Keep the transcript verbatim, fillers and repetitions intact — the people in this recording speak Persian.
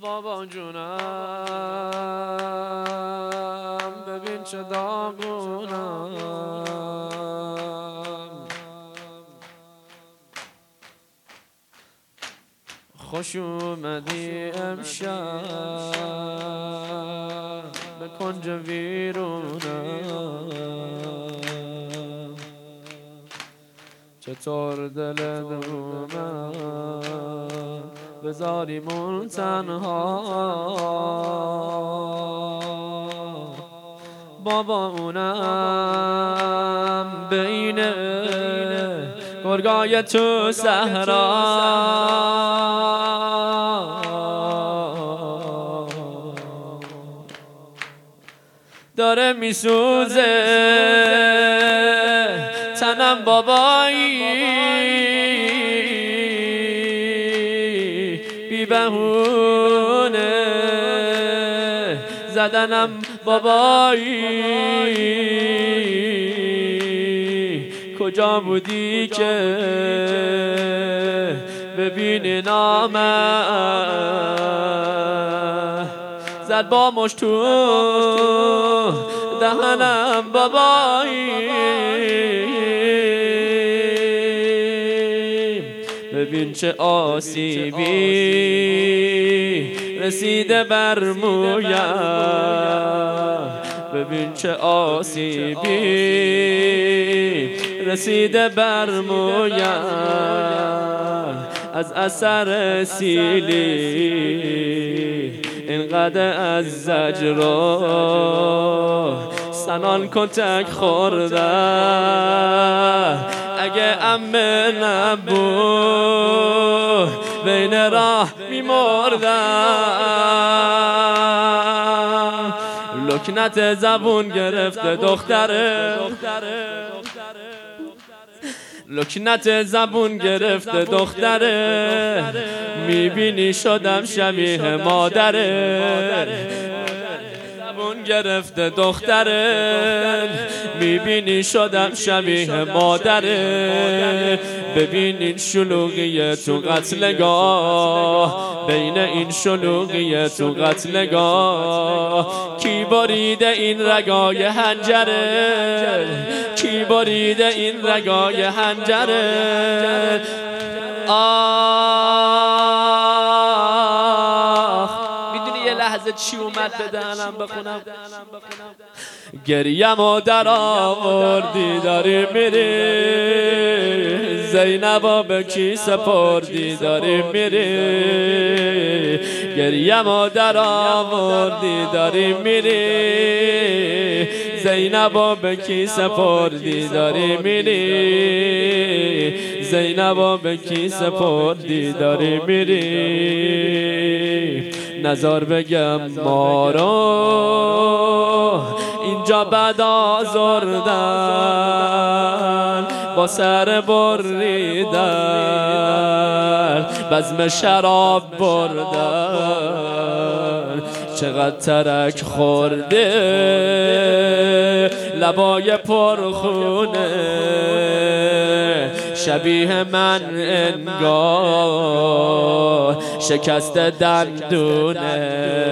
بابا جونم ببین چه داغونم، خوش اومدی امشب به کنج ویرونم، چطور دلت اومد بذاریمون تنها. بابا اونم بین گرگای تو صحرا، داره میسوزه تنم بابایی، بی بهونه زدنم بابایی. کجا بودی که ببینی نامم، زد با مشت تو دهنم بابایی. ببین چه آسیبی رسیده بر مویم، ببین چه آسیبی رسیده بر مویم، از اثر سیلی اینقدر از زجر سنان کتک خورده. اگه امه نبود بین راه میمردم. لکنت زبون گرفته دختره، لکنت زبون گرفته دختره، میبینی شدم شبیه مادره. زبون گرفته دختره، میبینی شدم شبیه مادره. ببین این شلوغی تو قتلگاه، بین این شلوغی تو قتلگاه، کی بریده این رگای حنجره، کی بریده این رگای حنجره. آه میدونی یه لحظه چی اومد به دهنم بخونم؟ گریم در آوردی داری میری، زینبا به کی سپردی داری میری. گریم در آوردی داری میری، زینبا به کی سپردی داری میری. زینبا به کی سپردی داری میری. نزار بگم ما رو اینجا بد آزردن، با سر بریدن بزم شراب بردن. چقدر ترک خورده لبای پرخونه، شبیه من انگار شکست دندونه.